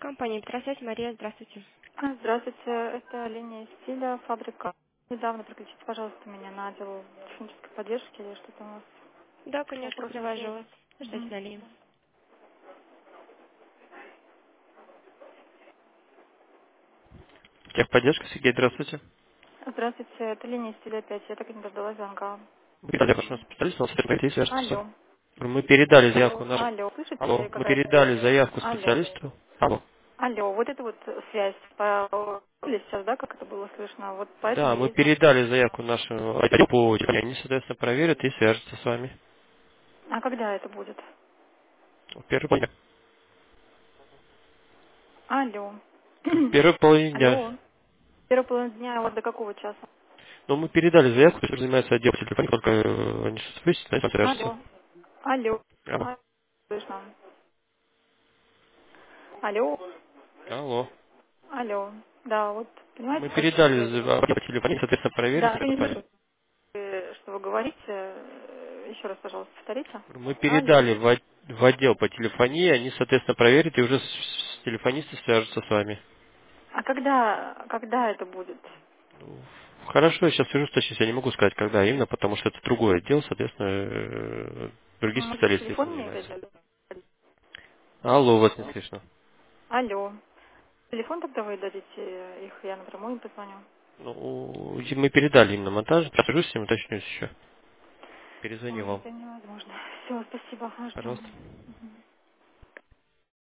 Компания «Электросвязь», Мария, здравствуйте. Здравствуйте, это линия стиля, фабрика. Недавно переключите, пожалуйста, меня на отдел технической поддержки или что-то у вас Да, по конечно, вопросу привожу связи. вас. Ждайте Мгм. на линии. Техподдержка, Сергей, здравствуйте. Здравствуйте, это линия стиля опять. Я так и не дождалась звонка. Мы передали вашему специалисту, он с вами свяжется. Алло. Мы передали заявку нашему... Алло, слышите, Алло. Мы какая передали заявку Алло. специалисту. Алло. Алло, вот это вот связь по сейчас, да, как это было слышно, вот поэтому Да, я мы и звоню. передали заявку нашему отделу по телефону. Они, соответственно, проверят и свяжутся с вами. А когда это будет? В первой половине. Алло. В первой половине дня. Алло. Первая половина дня, вот до какого часа? Но мы передали заявку, то есть занимается отдел телефона, только они соответственно свяжутся. Алло. Алло. Алло. Слышно. Алло. Алло. Алло. Да, вот, понимаете, Мы как передали связь. отдел телефона, соответственно, проверят Да, и я не с вами. слышу, что вы говорите. Еще раз, пожалуйста, повторите. Мы Алло. передали в отдел по телефонии, они, соответственно, проверят и уже с телефонисты свяжутся с вами. А когда это будет? Хорошо, я сейчас свяжусь, точно я не могу сказать, когда именно, потому что это другой отдел, соответственно, другие Может, специалисты этим телефон мне занимаются. дадите? Алло, вас не слышно. Алло. Телефон тогда вы дадите их, я напрямую им позвоню. Ну, мы передали им на монтаж, свяжусь с ним, уточнюсь еще. Перезвоню Ой, вам. это невозможно. Все, спасибо, жду. Пожалуйста. Мгм.